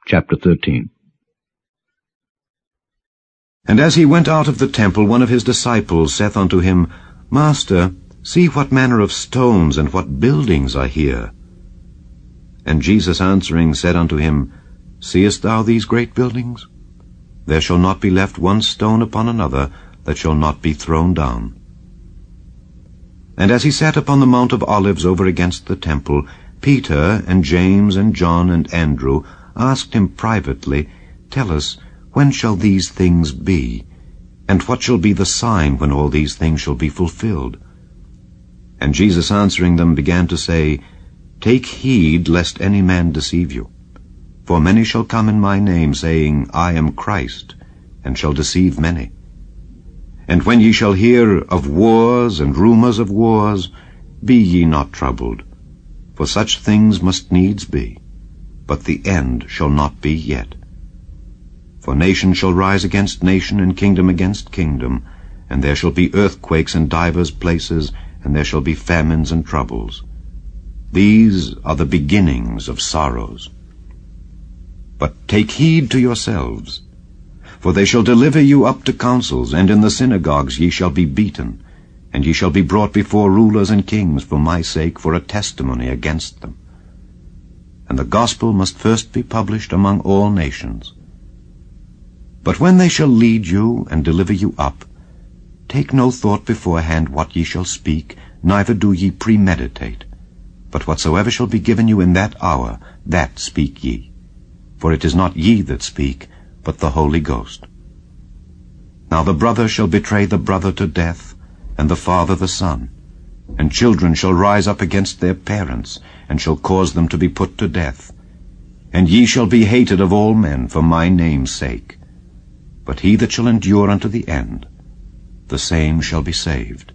Chapter 13. And as he went out of the temple, one of his disciples saith unto him, Master, see what manner of stones and what buildings are here. And Jesus answering said unto him, Seest thou these great buildings? There shall not be left one stone upon another that shall not be thrown down. And as he sat upon the Mount of Olives over against the temple, Peter and James and John and Andrew asked him privately, Tell us, when shall these things be? And what shall be the sign when all these things shall be fulfilled? And Jesus answering them began to say, Take heed lest any man deceive you. For many shall come in my name, saying, I am Christ, and shall deceive many. And when ye shall hear of wars and rumors of wars, be ye not troubled. For such things must needs be, but the end shall not be yet. For nation shall rise against nation, and kingdom against kingdom, and there shall be earthquakes in divers places, and there shall be famines and troubles. These are the beginnings of sorrows. But take heed to yourselves, for they shall deliver you up to councils, and in the synagogues ye shall be beaten, and ye shall be brought before rulers and kings for my sake, for a testimony against them. And the gospel must first be published among all nations. But when they shall lead you and deliver you up, take no thought beforehand what ye shall speak, neither do ye premeditate. But whatsoever shall be given you in that hour, that speak ye. For it is not ye that speak, but the Holy Ghost. Now the brother shall betray the brother to death, and the father the son. And children shall rise up against their parents, and shall cause them to be put to death. And ye shall be hated of all men for my name's sake. But he that shall endure unto the end, the same shall be saved.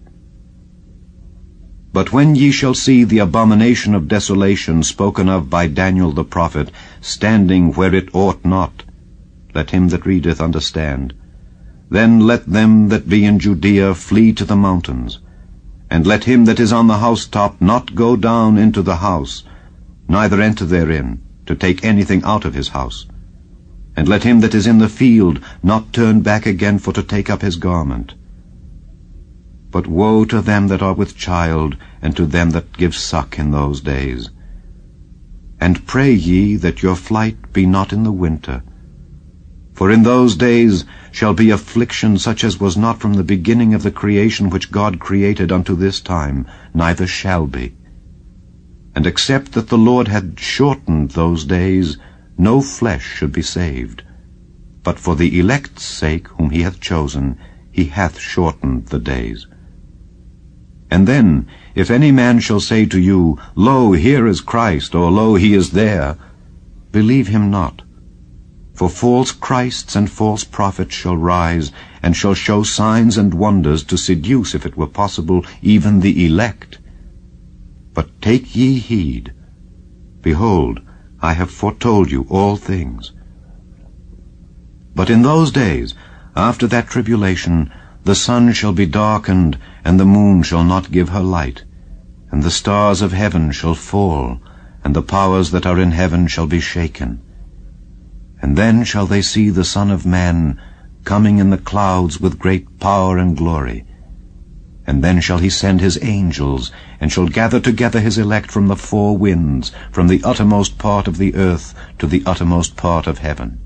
But when ye shall see the abomination of desolation spoken of by Daniel the prophet, standing where it ought not, let him that readeth understand. Then let them that be in Judea flee to the mountains, and let him that is on the housetop not go down into the house, neither enter therein, to take anything out of his house. And let him that is in the field not turn back again for to take up his garment. But woe to them that are with child, and to them that give suck in those days. And pray ye that your flight be not in the winter. For in those days shall be affliction such as was not from the beginning of the creation which God created unto this time, neither shall be. And except that the Lord had shortened those days, no flesh should be saved. But for the elect's sake whom he hath chosen, he hath shortened the days. And then, if any man shall say to you, Lo, here is Christ, or Lo, he is there, believe him not. For false Christs and false prophets shall rise, and shall show signs and wonders to seduce, if it were possible, even the elect. But take ye heed. Behold, I have foretold you all things. But in those days, after that tribulation, the sun shall be darkened, and the moon shall not give her light, and the stars of heaven shall fall, and the powers that are in heaven shall be shaken. And then shall they see the Son of Man coming in the clouds with great power and glory. And then shall he send his angels, and shall gather together his elect from the four winds, from the uttermost part of the earth to the uttermost part of heaven.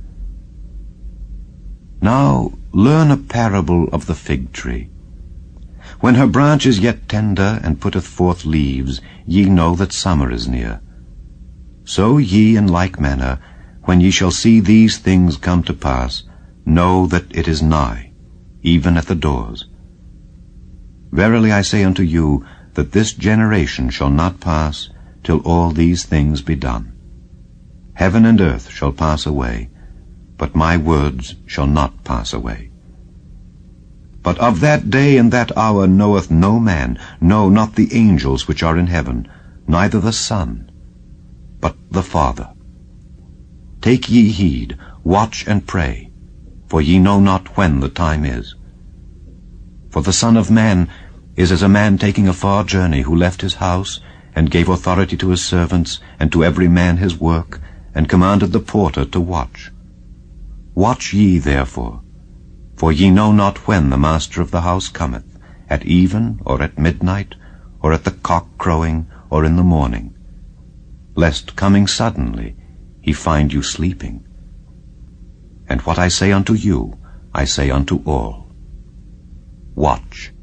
Now learn a parable of the fig tree. When her branch is yet tender, and putteth forth leaves, ye know that summer is near. So ye in like manner, when ye shall see these things come to pass, know that it is nigh, even at the doors. Verily I say unto you, that this generation shall not pass, till all these things be done. Heaven and earth shall pass away, but my words shall not pass away. But of that day and that hour knoweth no man, no, not the angels which are in heaven, neither the Son, but the Father. Take ye heed, watch and pray, for ye know not when the time is. For the Son of Man is as a man taking a far journey, who left his house, and gave authority to his servants, and to every man his work, and commanded the porter to watch. Watch ye therefore, for ye know not when the master of the house cometh, at even, or at midnight, or at the cock crowing, or in the morning, lest coming suddenly he find you sleeping. And what I say unto you, I say unto all, watch.